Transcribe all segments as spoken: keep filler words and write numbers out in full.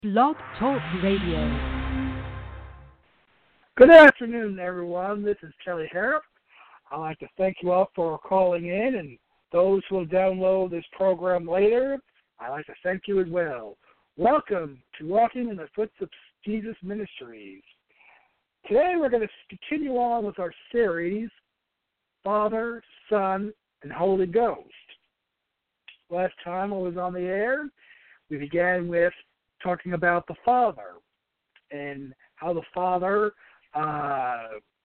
Blog Talk Radio. Good afternoon, everyone. This is Kelly Harrop. I'd like to thank you all for calling in, and those who will download this program later, I'd like to thank you as well. Welcome to Walking in the Footsteps of Jesus Ministries. Today we're going to continue on with our series, Father, Son, and Holy Ghost. Last time I was on the air, we began with talking about the Father and how the Father uh,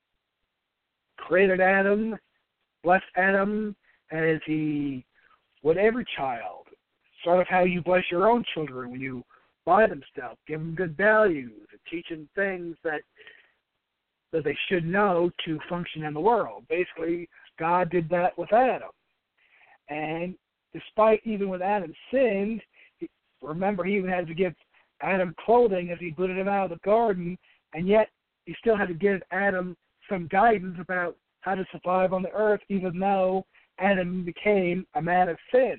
created Adam, blessed Adam as he would every child. Sort of how you bless your own children when you buy them stuff, give them good values, and teach them things that that they should know to function in the world. Basically, God did that with Adam. And despite even when Adam sinned, he, remember he even had to give Adam clothing as he booted him out of the garden, and yet he still had to give Adam some guidance about how to survive on the earth, even though Adam became a man of sin.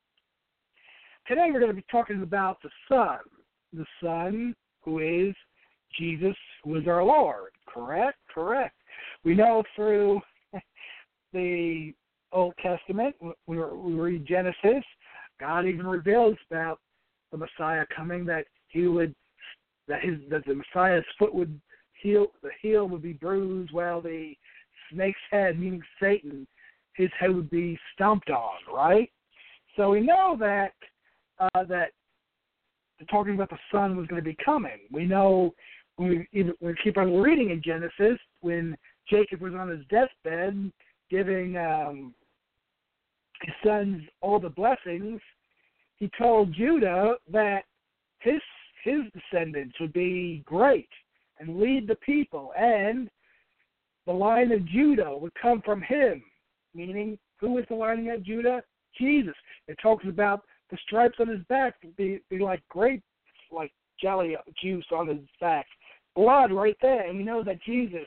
Today we're going to be talking about the Son, the Son who is Jesus, who is our Lord. Correct? Correct. We know through the Old Testament, we read Genesis, God even reveals about the Messiah coming, that he would, that his, that the Messiah's foot would heel, the heel would be bruised, while the snake's head, meaning Satan, his head would be stomped on. Right. So we know that uh, that talking about the Son was going to be coming. We know when we, even, when we keep on reading in Genesis, when Jacob was on his deathbed, giving um, his sons all the blessings, he told Judah that his his descendants would be great and lead the people, and the line of Judah would come from him. Meaning, who is the line of Judah? Jesus. It talks about the stripes on his back would be, be like grape, like jelly juice on his back. Blood right there. And we know that Jesus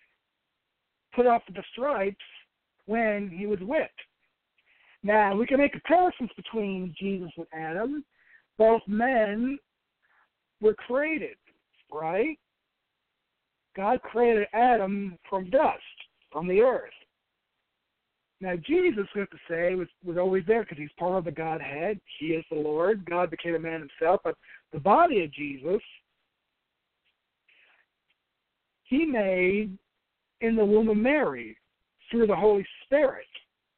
put off the stripes when he was whipped. Now, we can make comparisons between Jesus and Adam. Both men were created, right? God created Adam from dust, from the earth. Now, Jesus, we have to say, was, was always there because he's part of the Godhead. He is the Lord. God became a man himself. But the body of Jesus, he made in the womb of Mary through the Holy Spirit.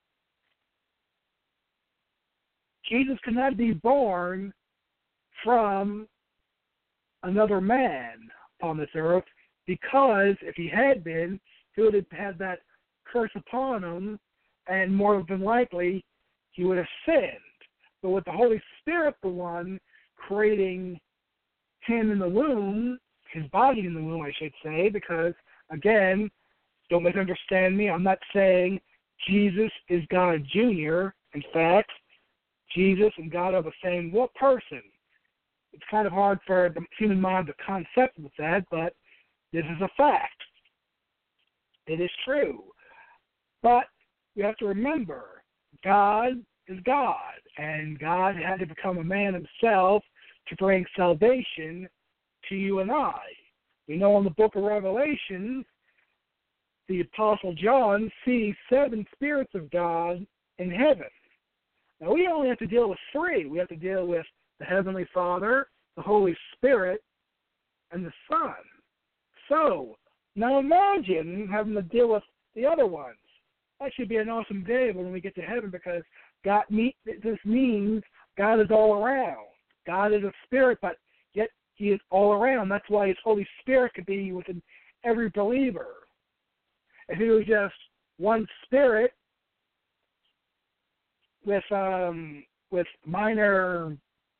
Jesus could not be born from another man upon this earth, because if he had been, he would have had that curse upon him, and more than likely, he would have sinned. But with the Holy Spirit, the one creating him in the womb, his body in the womb, I should say, because, again, don't misunderstand me, I'm not saying Jesus is God Junior In fact, Jesus and God are the same what person. It's kind of hard for the human mind to concept with that, but this is a fact. It is true. But you have to remember, God is God, and God had to become a man himself to bring salvation to you and I. We know in the book of Revelation, the Apostle John sees seven spirits of God in heaven. Now, we only have to deal with three. We have to deal with the Heavenly Father, the Holy Spirit, and the Son. So, now imagine having to deal with the other ones. That should be an awesome day when we get to heaven, because God meet, this means God is all around. God is a spirit, but yet he is all around. That's why his Holy Spirit could be within every believer. If he was just one spirit with um, with minor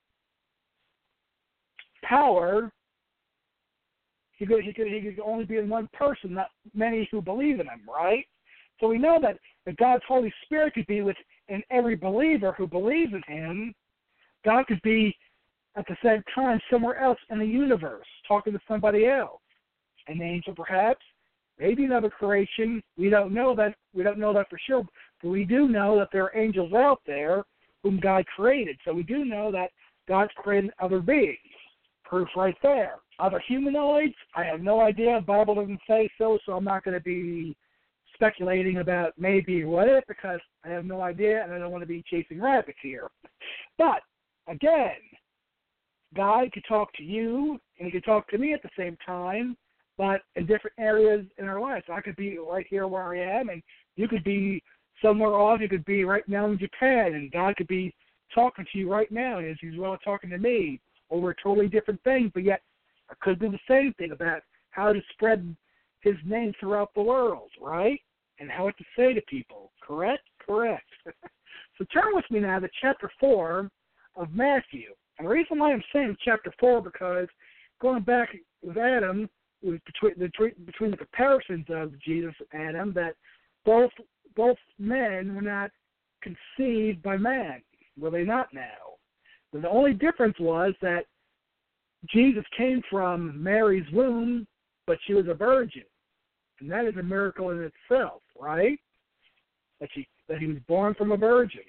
power, he could he could he could only be in one person, not many who believe in him, right? So we know that if God's Holy Spirit could be within every believer who believes in him, God could be at the same time somewhere else in the universe, talking to somebody else, an angel perhaps, maybe another creation. We don't know that. We don't know that for sure, but we do know that there are angels out there whom God created. So we do know that God's created other beings. Proof right there. Other humanoids, I have no idea. The Bible doesn't say so, so I'm not going to be speculating about maybe or what if, because I have no idea and I don't want to be chasing rabbits here. But, again, God could talk to you and he could talk to me at the same time, but in different areas in our lives. So I could be right here where I am, and you could be somewhere off. You could be right now in Japan, and God could be talking to you right now as he's well talking to me over totally different things, but yet it could be the same thing about how to spread his name throughout the world, right? And how to say to people, correct? Correct. So turn with me now to chapter four of Matthew. And the reason why I'm saying chapter four, because going back with Adam, with between the between the comparisons of Jesus and Adam, that both both men were not conceived by man. Were they not now? But the only difference was that Jesus came from Mary's womb, but she was a virgin. And that is a miracle in itself, right? That she that he was born from a virgin.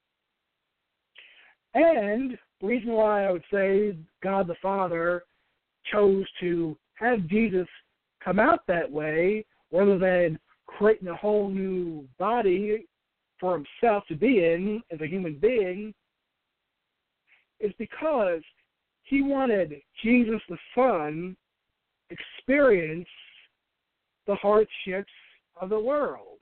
And the reason why I would say God the Father chose to have Jesus come out that way, rather than creating a whole new body for himself to be in as a human being, is because he wanted Jesus the Son experience the hardships of the world.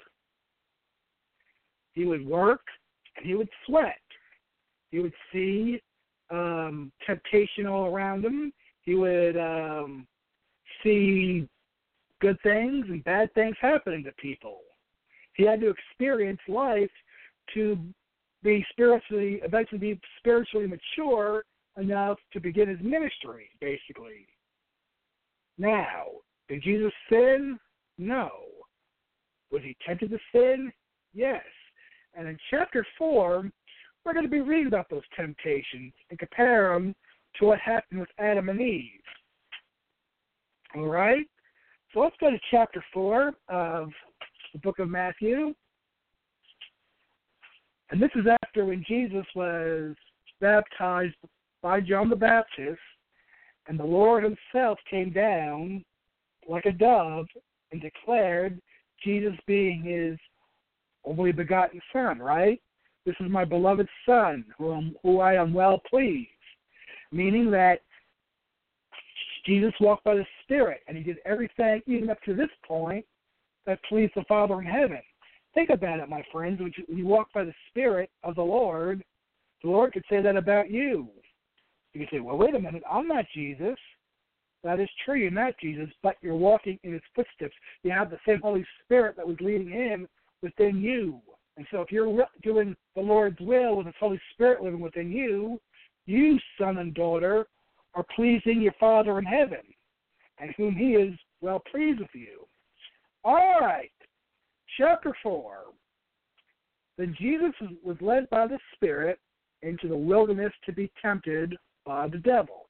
He would work and he would sweat. He would see um, temptation all around him. He would um, see good things and bad things happening to people. He had to experience life to be spiritually, eventually be spiritually mature enough to begin his ministry, basically. Now, did Jesus sin? No. Was he tempted to sin? Yes. And in chapter four, we're going to be reading about those temptations and compare them to what happened with Adam and Eve. All right? So let's go to chapter four of the book of Matthew. And this is after when Jesus was baptized by John the Baptist, and the Lord himself came down like a dove and declared Jesus being his only begotten Son, right? This is my beloved Son, who, am, who I am well pleased. Meaning that Jesus walked by the Spirit, and he did everything, even up to this point, that pleased the Father in heaven. Think about it, my friends. When you, when you walk by the Spirit of the Lord, the Lord could say that about you. You can say, well, wait a minute, I'm not Jesus. That is true, you're not Jesus, but you're walking in his footsteps. You have the same Holy Spirit that was leading him within you. And so if you're doing the Lord's will with his Holy Spirit living within you, you, son and daughter, are pleasing your Father in heaven, and whom he is well pleased with you. All right, chapter four. Then Jesus was led by the Spirit into the wilderness to be tempted by the devil.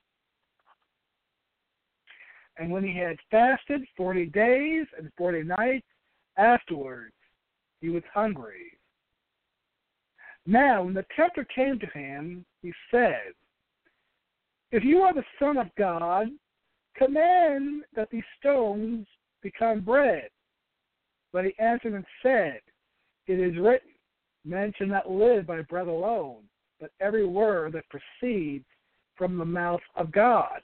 And when he had fasted forty days and forty nights, afterwards he was hungry. Now, when the tempter came to him, he said, if you are the Son of God, command that these stones become bread. But he answered and said, it is written, man shall not live by bread alone, but every word that proceeds from the mouth of God.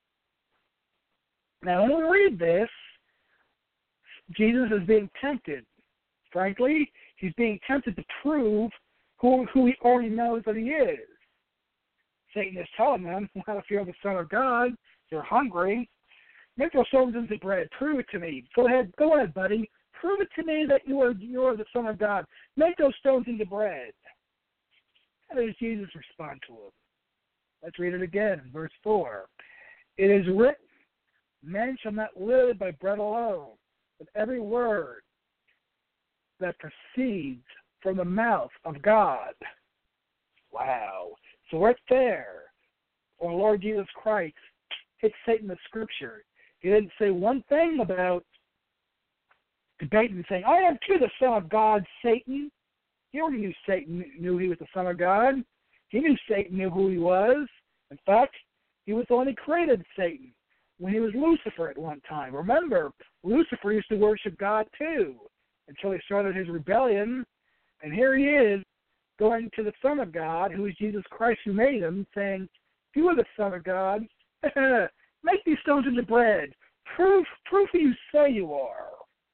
Now, when we read this, Jesus is being tempted. Frankly, he's being tempted to prove who, who he already knows that he is. Satan is telling them, well, if you're the Son of God, you're hungry, make those stones into bread. Prove it to me. Go ahead, go ahead, buddy. Prove it to me that you are you are the Son of God. Make those stones into bread. How does Jesus respond to him? Let's read it again, verse four. It is written, man shall not live by bread alone, but every word that proceeds from the mouth of God. Wow. So right there, our Lord Jesus Christ hit Satan with Scripture. He didn't say one thing about debating and saying, I am too the Son of God, Satan. He already knew Satan knew he was the Son of God. He knew Satan knew who he was. In fact, He was the one who created Satan when he was Lucifer at one time. Remember, Lucifer used to worship God too until he started his rebellion. And here he is going to the Son of God, who is Jesus Christ who made him, saying, if you are the Son of God, make these stones into bread. Prove, prove who you say you are.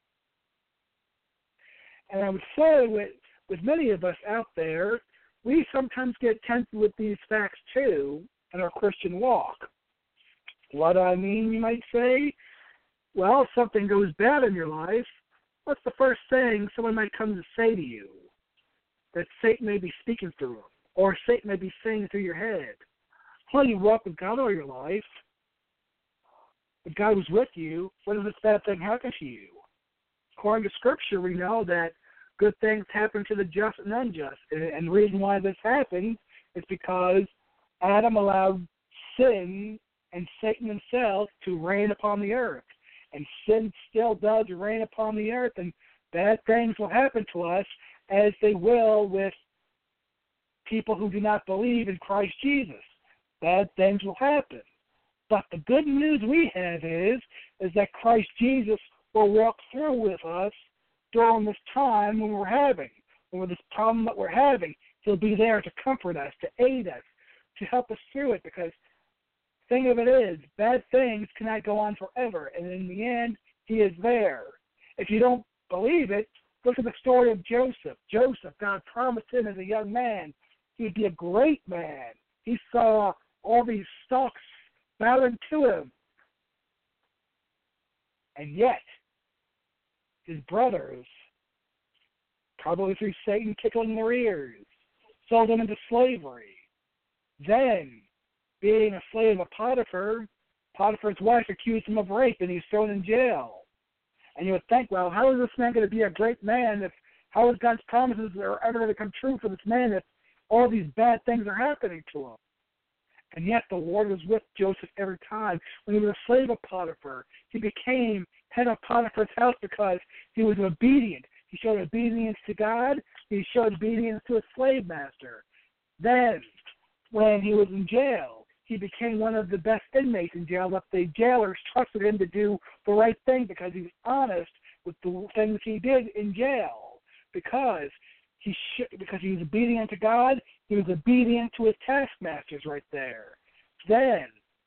And I would say with, with many of us out there, we sometimes get tempted with these facts too in our Christian walk. What do I mean, you might say? Well, if something goes bad in your life, what's the first thing someone might come to say to you? That Satan may be speaking through them, or Satan may be saying through your head. Well, you walk with God all your life. If God was with you, what does this bad thing happen to you? According to Scripture, we know that good things happen to the just and unjust. And, and the reason why this happened is because Adam allowed sin and Satan himself to reign upon the earth. And sin still does reign upon the earth, and bad things will happen to us as they will with people who do not believe in Christ Jesus. Bad things will happen. But the good news we have is, is that Christ Jesus will walk through with us during this time when we're having, or this problem that we're having. He'll be there to comfort us, to aid us, to help us through it, because the thing of it is, bad things cannot go on forever, and in the end, he is there. If you don't believe it, look at the story of Joseph. Joseph, God promised him as a young man he'd be a great man. He saw all these stalks bowing to him. And yet, his brothers, probably through Satan tickling their ears, sold him into slavery. Then, being a slave of Potiphar, Potiphar's wife accused him of rape, and he's thrown in jail. And you would think, well, how is this man going to be a great man if, how is God's promises are ever going to come true for this man if all these bad things are happening to him? And yet the Lord was with Joseph every time. When he was a slave of Potiphar, he became head of Potiphar's house because he was obedient. He showed obedience to God. He showed obedience to his slave master. Then, when he was in jail, he became one of the best inmates in jail. That the jailers trusted him to do the right thing because he was honest with the things he did in jail. Because he sh- because he was obedient to God, he was obedient to his taskmasters right there. Then,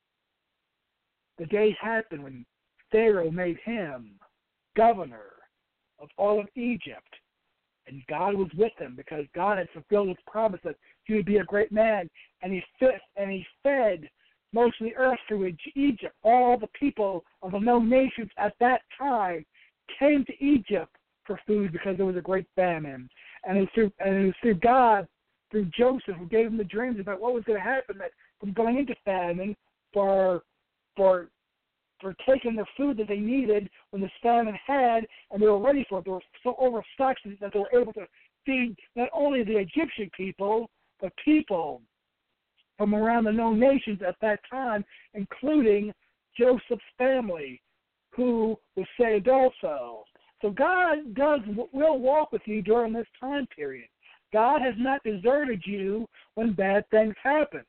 the day happened when Pharaoh made him governor of all of Egypt. And God was with him because God had fulfilled his promise that he would be a great man. And he fed, and he fed most of the earth through Egypt. All the people of the known nations at that time came to Egypt for food because there was a great famine. And it was through, and it was through God, through Joseph, who gave him the dreams about what was going to happen, that from going into famine for for for taking the food that they needed when the famine had, and they were ready for it. They were so overstocked that they were able to feed not only the Egyptian people, but people from around the known nations at that time, including Joseph's family, who was saved also. So God does will walk with you during this time period. God has not deserted you when bad things happen.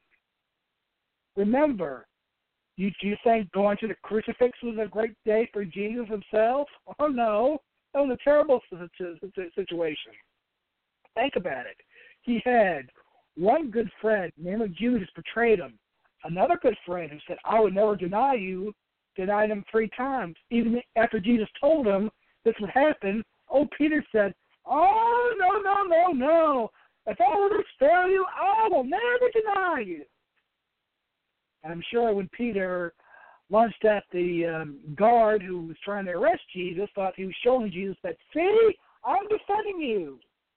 Remember, You, do you think going to the crucifix was a great day for Jesus himself? Oh, no. That was a terrible situation. Think about it. He had one good friend named Judas betrayed him. Another good friend who said, I would never deny you, denied him three times. Even after Jesus told him this would happen, old Peter said, oh, no, no, no, no. If I were to spare you, I will never deny you. I'm sure when Peter lunged at the um, guard who was trying to arrest Jesus, thought he was showing Jesus that, see, I'm defending you.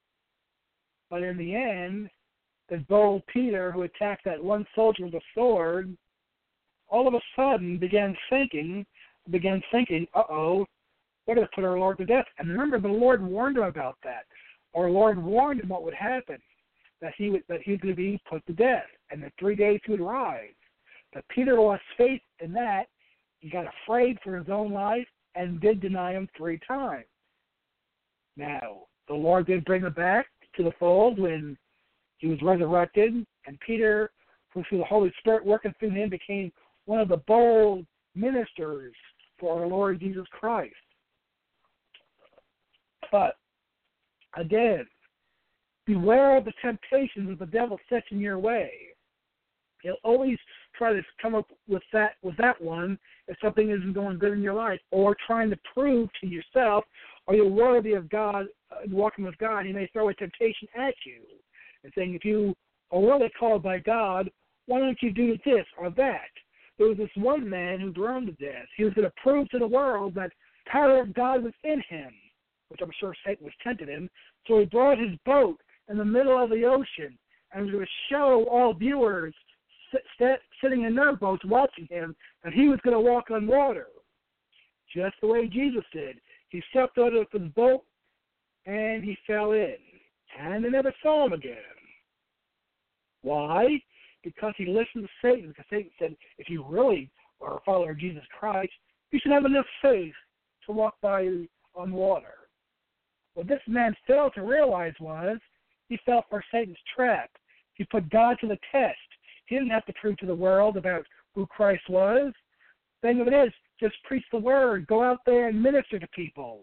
But in the end, the bold Peter, who attacked that one soldier with a sword, all of a sudden began thinking, began thinking, uh-oh, we're going to put our Lord to death. And remember, the Lord warned him about that. Our Lord warned him what would happen, that he, would, that he was going to be put to death, and in three days he would rise. But Peter lost faith in that. He got afraid for his own life and did deny him three times. Now, the Lord did bring him back to the fold when he was resurrected, and Peter, who through the Holy Spirit working through him became one of the bold ministers for our Lord Jesus Christ. But, again, beware of the temptations that the devil sets in your way. He'll always try to come up with that with that one if something isn't going good in your life, or trying to prove to yourself, or you're worthy of God and uh, walking with God. He may throw a temptation at you and saying, if you are really called by God, why don't you do this or that? There was this one man who drowned to death. He was going to prove to the world that the power of God was in him, which I'm sure Satan was tempting him. So he brought his boat in the middle of the ocean and was going to show all viewers sit, sit, sitting in their boats watching him that he was going to walk on water, just the way Jesus did. He stepped out of his boat and he fell in, and they never saw him again. Why? Because he listened to Satan. Because Satan said, if you really are a follower of Jesus Christ, you should have enough faith to walk by on water. What this man failed to realize was he fell for Satan's trap. He put God to the test. He didn't have to prove to the world about who Christ was. The thing of it is, just preach the word. Go out there and minister to people.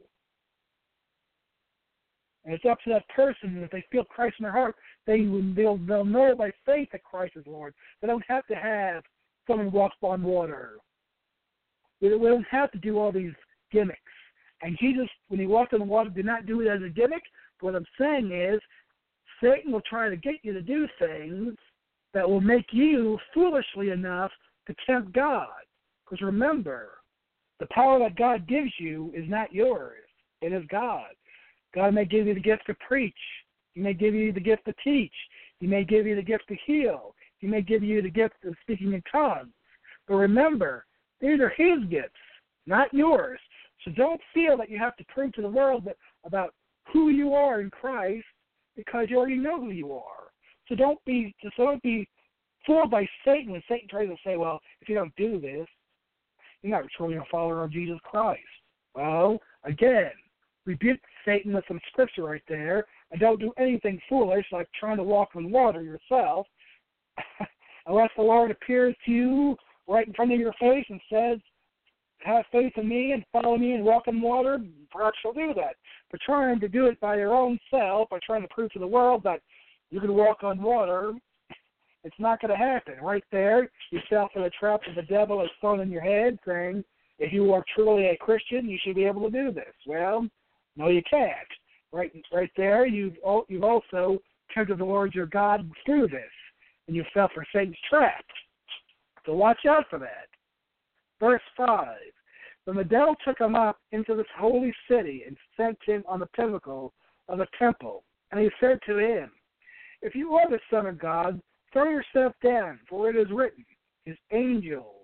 And it's up to that person. If they feel Christ in their heart, they they'll, they'll know by faith that Christ is Lord. They don't have to have someone walk on water. We don't have to do all these gimmicks. And Jesus, when he walked on the water, did not do it as a gimmick. But what I'm saying is, Satan will try to get you to do things that will make you foolishly enough to tempt God. Because remember, the power that God gives you is not yours. It is God. God may give you the gift to preach. He may give you the gift to teach. He may give you the gift to heal. He may give you the gift of speaking in tongues. But remember, these are his gifts, not yours. So don't feel that you have to prove to the world that, about who you are in Christ, because you already know who you are. So don't be so don't be fooled by Satan when Satan tries to say, well, if you don't do this, you're not truly a follower of Jesus Christ. Well, again, rebuke Satan with some scripture right there, and don't do anything foolish like trying to walk on water yourself, unless the Lord appears to you right in front of your face and says, have faith in me and follow me and walk on water, perhaps you'll do that. But trying to do it by your own self, or trying to prove to the world that you can walk on water, it's not going to happen. Right there, you fell for the trap that the devil has thrown in your head, saying, if you are truly a Christian, you should be able to do this. Well, no, you can't. Right, right there, you've you've also tempted the Lord your God through this, and you fell for Satan's trap. So watch out for that. Verse five, then the devil took him up into this holy city and sent him on the pinnacle of the temple. And he said to him, if you are the Son of God, throw yourself down, for it is written, his angels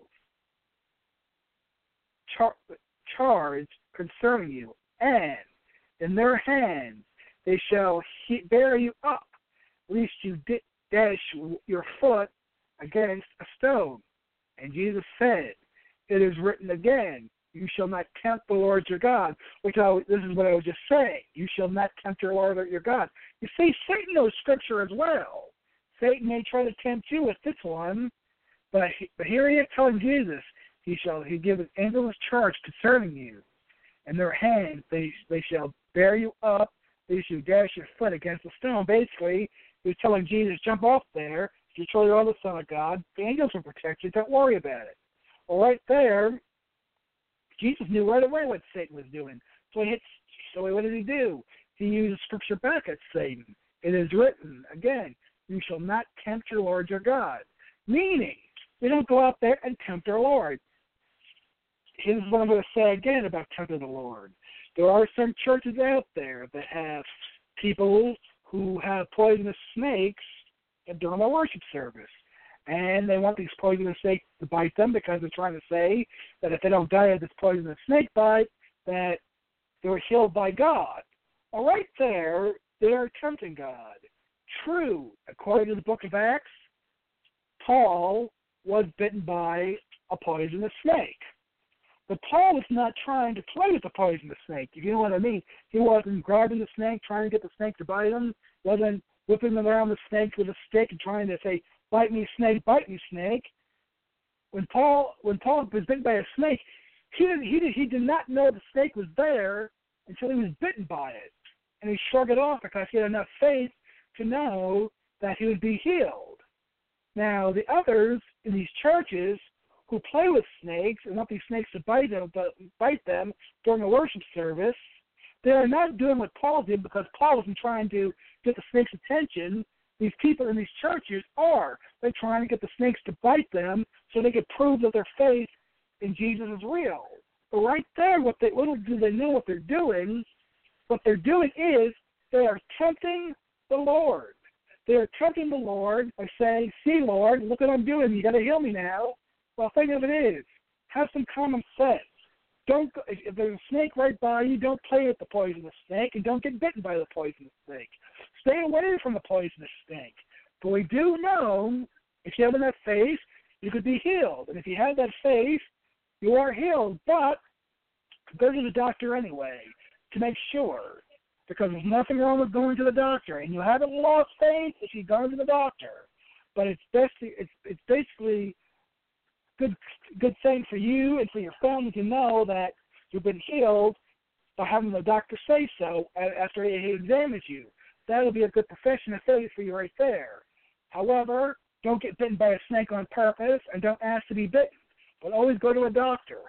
char- charge concerning you, and in their hands they shall he- bear you up, lest you di- dash your foot against a stone. And Jesus said, it is written again, you shall not tempt the Lord your God. Which I, this is what I was just saying. You shall not tempt your Lord your God. You see, Satan knows Scripture as well. Satan may try to tempt you with this one, but, he, but here he is telling Jesus, he shall he give his angels charge concerning you. In their hands they they shall bear you up, they shall dash your foot against a stone. Basically, he's telling Jesus, jump off there. If you truly are the Son of God, the angels will protect you. Don't worry about it. Well, right there, Jesus knew right away what Satan was doing. So he hits, so what did he do? He used Scripture back at Satan. It is written, again, you shall not tempt your Lord your God. Meaning, we don't go out there and tempt our Lord. Here's what I'm going to say again about tempting the Lord. There are some churches out there that have people who have poisonous snakes during their worship service. And they want these poisonous snakes to bite them because they're trying to say that if they don't die of this poisonous snake bite, that they were healed by God. Well, right there, they are tempting God. True, according to the book of Acts, Paul was bitten by a poisonous snake. But Paul was not trying to play with the poisonous snake, if you know what I mean. He wasn't grabbing the snake, trying to get the snake to bite him. Wasn't whipping around the snake with a stick and trying to say, bite me, snake, bite me, snake. When Paul when Paul was bitten by a snake, he did, he did, he did not know the snake was there until he was bitten by it. And he shrugged it off because he had enough faith to know that he would be healed. Now, the others in these churches who play with snakes and want these snakes to bite them, but bite them during a worship service, they are not doing what Paul did because Paul wasn't trying to get the snake's attention. These people in these churches are. They're trying to get the snakes to bite them so they can prove that their faith in Jesus is real. But right there, what they little do they know what they're doing. What they're doing is they are tempting the Lord. They are tempting the Lord by saying, "See, Lord, look what I'm doing. You got to heal me now." Well, think of it is, have some common sense. Don't go, if there's a snake right by you, don't play with the poisonous snake, and don't get bitten by the poisonous snake. Stay away from the poisonous snake. But we do know, if you have enough faith, you could be healed. And if you have that faith, you are healed. But go to the doctor anyway to make sure, because there's nothing wrong with going to the doctor. And you haven't lost faith if you go to the doctor. But it's best. It's it's basically good good thing for you and for your family to know that you've been healed by having the doctor say so after he examines you. That'll be a good profession of faith for you right there. However, don't get bitten by a snake on purpose and don't ask to be bitten, but always go to a doctor.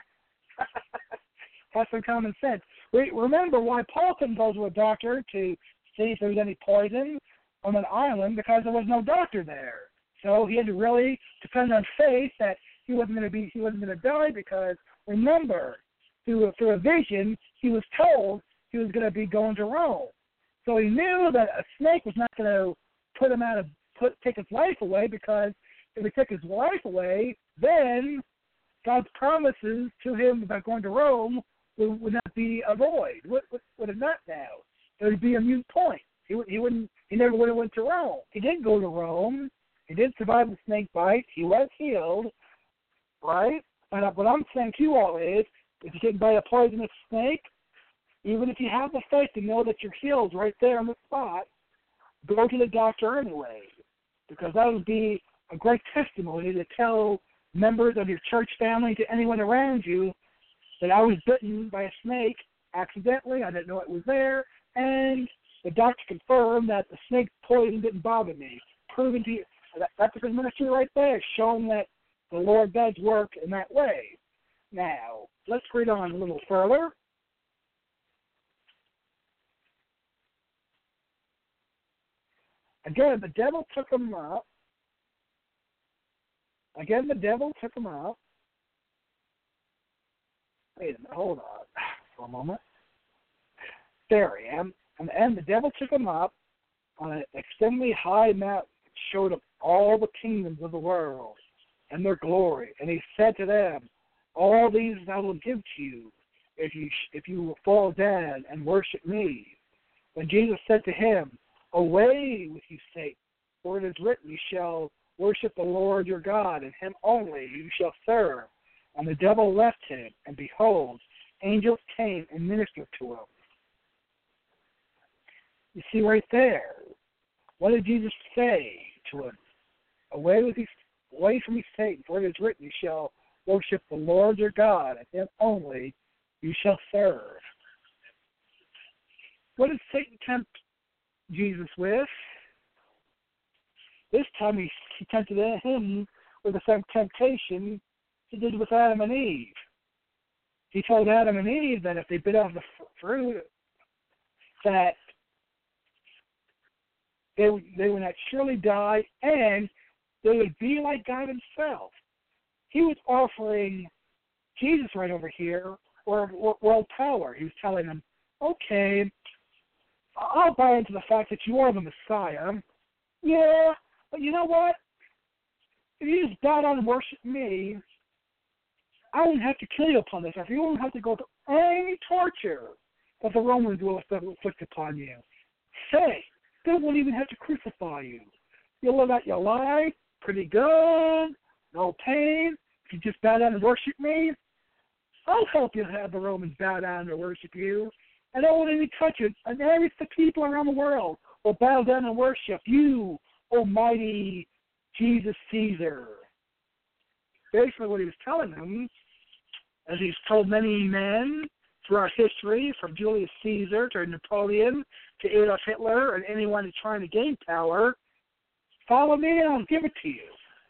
Have some common sense. Remember why Paul couldn't go to a doctor to see if there was any poison on an island, because there was no doctor there. So he had to really depend on faith that he wasn't going to be he wasn't going to die, because remember, through a, through a vision, he was told he was going to be going to Rome. So he knew that a snake was not going to put him out of put take his life away, because if he took his life away, then God's promises to him about going to Rome would, would not be a void. Would, would, would it not now? It would be a moot point. He he wouldn't. He never would have went to Rome. He did go to Rome. He did survive the snake bite. He was healed, right? And what I'm saying to you all is, if you get bit by a poisonous snake, even if you have the faith to know that you're healed right there on the spot, go to the doctor anyway, because that would be a great testimony to tell members of your church family, to anyone around you, that I was bitten by a snake accidentally. I didn't know it was there, and the doctor confirmed that the snake poison didn't bother me. Proving to you, that, that's a good ministry right there, showing that the Lord does work in that way. Now, let's read on a little further. Again, the devil took him up. Again, the devil took him up. Wait a minute, hold on for a moment. There I am. And, and the devil took him up on an extremely high mountain, showed him all the kingdoms of the world and their glory. And he said to them, "All these I will give to you if you if you will fall down and worship me." When Jesus said to him, "Away with you, Satan, for it is written, you shall worship the Lord your God, and him only you shall serve." And the devil left him, and behold, angels came and ministered to him. You see right there, what did Jesus say to him? Away with you, away from you, Satan, for it is written, you shall worship the Lord your God, and him only you shall serve. What did Satan tempt Jesus with? This time he, he tempted him with the same temptation he did with Adam and Eve. He told Adam and Eve that if they bit off the fruit, that they, they would not surely die, and they would be like God himself. He was offering Jesus right over here, or world power. He was telling them, okay, I'll buy into the fact that you are the Messiah. Yeah, but you know what? If you just bow down and worship me, I won't have to kill you upon this. You won't have to go through any torture that the Romans will inflict upon you. Say, they won't even have to crucify you. You'll live out your life pretty good, no pain. If you just bow down and worship me, I'll help you have the Romans bow down and worship you. And I won't even touch it. And every the people around the world will bow down and worship you, almighty Jesus Caesar. Basically what he was telling them, as he's told many men throughout history, from Julius Caesar to Napoleon to Adolf Hitler and anyone who's trying to gain power, follow me and I'll give it to you.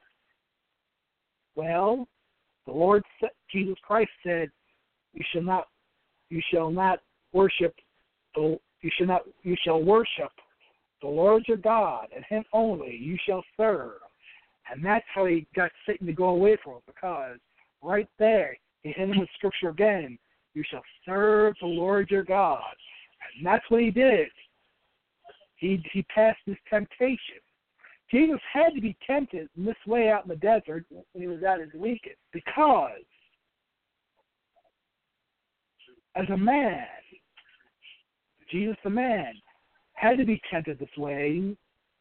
Well, the Lord, Jesus Christ said, you shall not, you shall not worship, the, you shall not, you shall worship the Lord your God, and him only you shall serve. And that's how he got Satan to go away from him, because right there, he hit him with scripture again. You shall serve the Lord your God. And that's what he did. He he passed his temptation. Jesus had to be tempted in this way out in the desert when he was at his weakest, because as a man, Jesus the man, had to be tempted this way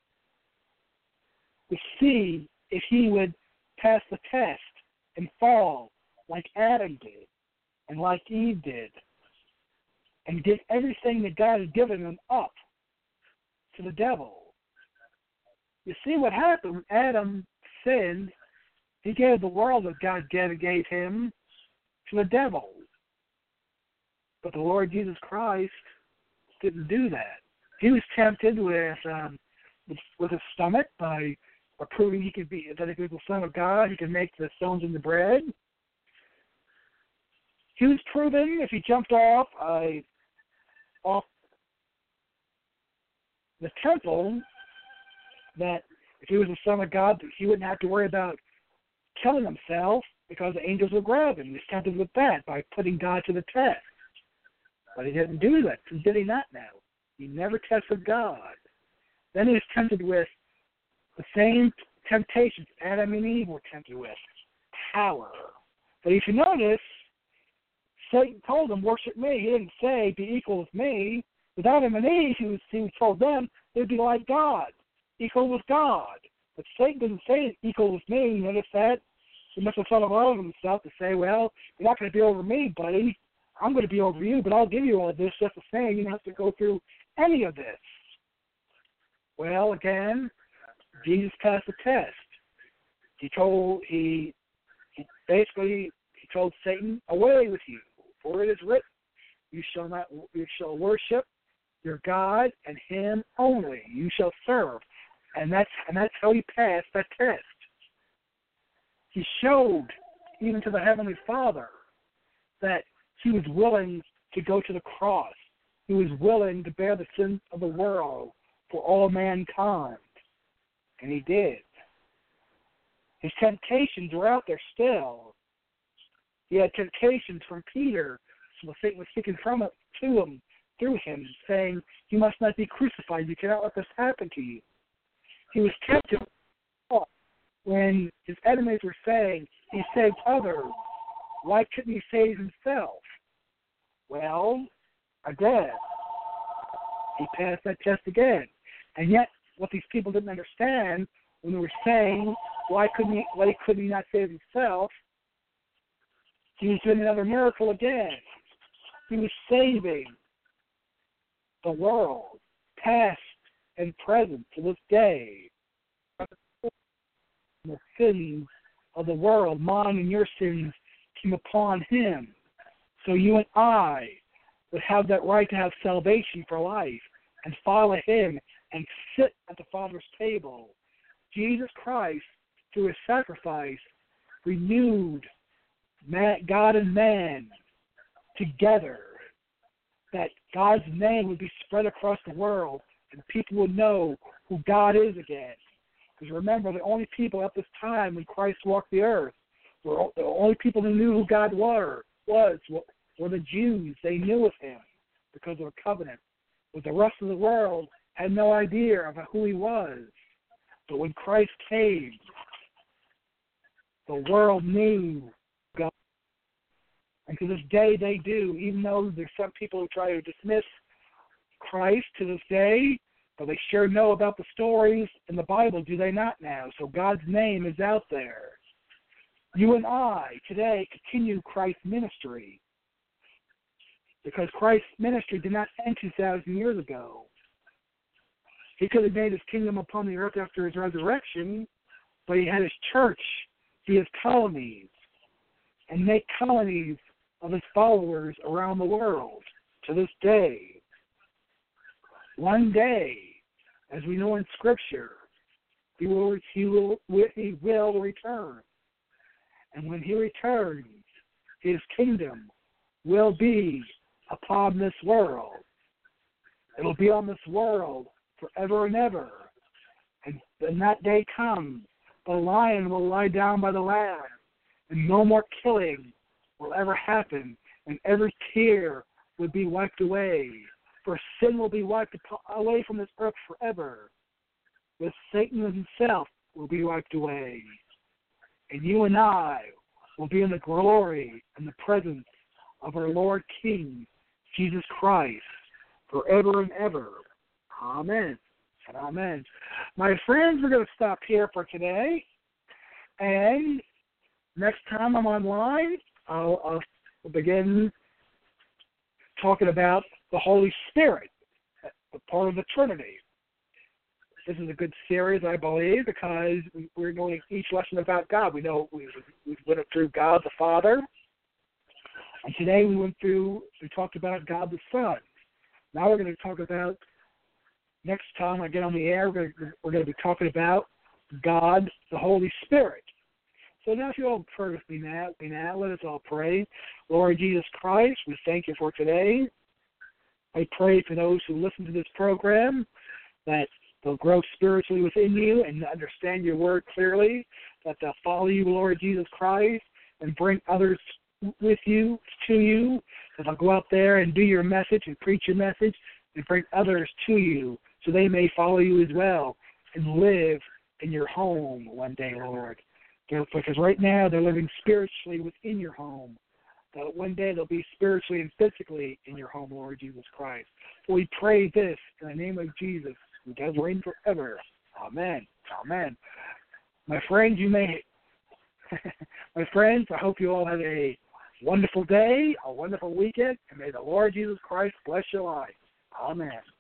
to see if he would pass the test and fall like Adam did and like Eve did and give everything that God had given him up to the devil. You see what happened when Adam sinned? He gave the world that God gave him to the devil. But the Lord Jesus Christ didn't do that. He was tempted with um, with, with his stomach by, by proving he could be that he was the Son of God. He could make the stones into bread. He was proven if he jumped off uh, off the temple that if he was the Son of God, he wouldn't have to worry about killing himself because the angels would grab him. He was tempted with that by putting God to the test. But he didn't do that. Did he not now? He never tested God. Then he was tempted with the same temptations Adam and Eve were tempted with, power. But if you notice, Satan told them, worship me. He didn't say, be equal with me. With Adam and Eve, he, was, he told them they'd be like God, equal with God. But Satan didn't say equal with me. You notice that? He must have thought of himself to say, well, you're not going to be over me, buddy. I'm going to be over you, but I'll give you all this just the same. You don't have to go through any of this. Well, again, Jesus passed the test. He told, he, he basically, he told Satan, away with you, for it is written, you shall not, you shall worship your God, and him only you shall serve. And that's, and that's how he passed that test. He showed, even to the Heavenly Father, that he was willing to go to the cross. He was willing to bear the sins of the world for all mankind. And he did. His temptations were out there still. He had temptations from Peter, so Satan was speaking from it to him, through him, saying, you must not be crucified. You cannot let this happen to you. He was tempted when his enemies were saying, he saved others. Why couldn't he save himself? Well, again, he passed that test again. And yet, what these people didn't understand when they were saying, why couldn't he, why couldn't he not save himself? He was doing another miracle again. He was saving the world, past and present to this day. The sins of the world, mine and your sins, came upon him. So you and I would have that right to have salvation for life and follow him and sit at the Father's table. Jesus Christ, through his sacrifice, renewed man, God and man together, that God's name would be spread across the world and people would know who God is again. Because remember, the only people at this time when Christ walked the earth, were the only people who knew who God were, was were the Jews. They knew of him because of a covenant. But the rest of the world had no idea of who he was. But when Christ came, the world knew God. And to this day they do, even though there's some people who try to dismiss Christ to this day, but they sure know about the stories in the Bible, do they not now? So God's name is out there. You and I today continue Christ's ministry because Christ's ministry did not end two thousand years ago. He could have made his kingdom upon the earth after his resurrection, but he had his church be his colonies and make colonies of his followers around the world to this day. One day, as we know in Scripture, he will, he will, he will return. And when he returns, his kingdom will be upon this world. It'll be on this world forever and ever. And when that day comes, the lion will lie down by the lamb, and no more killing will ever happen, and every tear will be wiped away, for sin will be wiped away from this earth forever. With Satan himself will be wiped away, and you and I will be in the glory and the presence of our Lord King, Jesus Christ, forever and ever. Amen and amen. My friends, we're going to stop here for today, and next time I'm online, I'll, I'll begin talking about the Holy Spirit, the part of the Trinity. This is a good series, I believe, because we're doing each lesson about God. We know we, we went through God the Father, and today we went through, we talked about God the Son. Now we're going to talk about, next time I get on the air, we're going to, we're going to be talking about God the Holy Spirit. So now if you all pray with me now, now, let us all pray. Lord Jesus Christ, we thank you for today. I pray for those who listen to this program that they'll grow spiritually within you and understand your word clearly, that they'll follow you, Lord Jesus Christ, and bring others with you, to you, that they'll go out there and do your message and preach your message and bring others to you so they may follow you as well and live in your home one day, Lord. Because right now they're living spiritually within your home. That one day they'll be spiritually and physically in your home, Lord Jesus Christ. So we pray this in the name of Jesus, who does reign forever. Amen. Amen. My friends, you may, my friends, I hope you all have a wonderful day, a wonderful weekend, and may the Lord Jesus Christ bless your life. Amen.